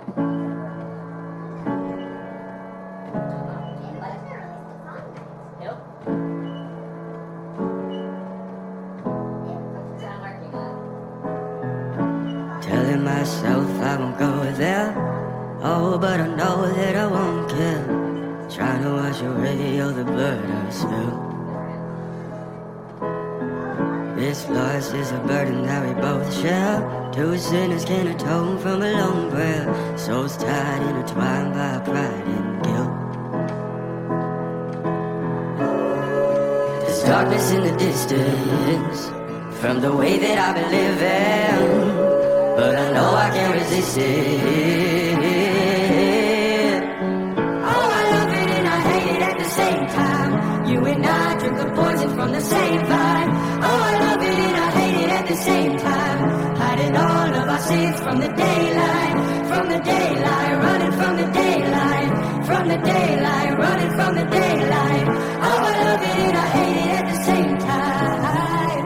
Telling myself I won't go there. Oh, but I know that I won't care. Trying to wash away all the blood I spill. This loss is a burden that we both share. Two sinners can atone from a lone prayer. Souls tied, intertwined by pride and guilt. There's darkness in the distance from the way that I've been living, but I know I can't resist it. Oh, I love it and I hate it at the same time. You and I drink the poison from the same vine. Oh, I love it and I hate it at the same time. Hiding all of our sins from the daylight, from the daylight, running from the daylight, from the daylight, running from the daylight. Oh, I love it and I hate it at the same time.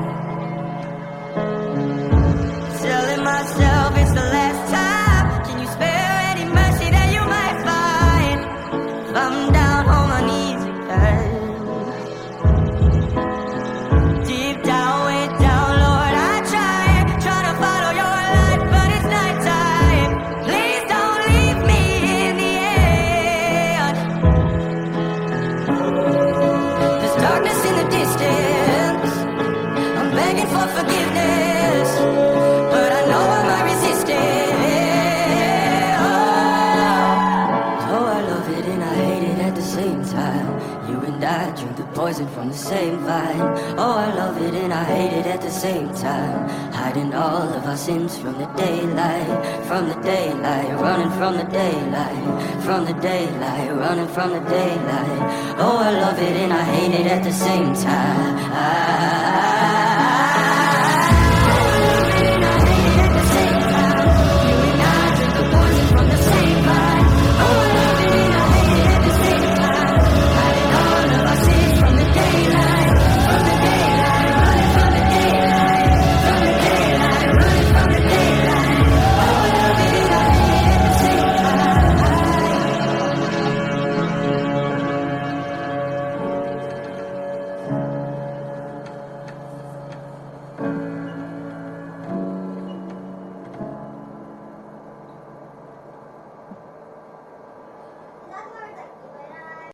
Telling myself it's the last time. Can you spare any mercy that you might find? I'm down on my knees again. Deep down, way down, Lord, I try to follow your light, but it's nighttime. Please don't leave me in the end. There's darkness in the distance. I'm begging for forgiveness, but I know I might resist it. Oh, I love it and I hate it at the same time. You and I drink the poison from the same vine. Oh, I love it and I hate it at the same time. Hiding all of our sins from the daylight, from the daylight, running from the daylight, from the daylight, running from the daylight. Oh, I love it and I hate it at the same time.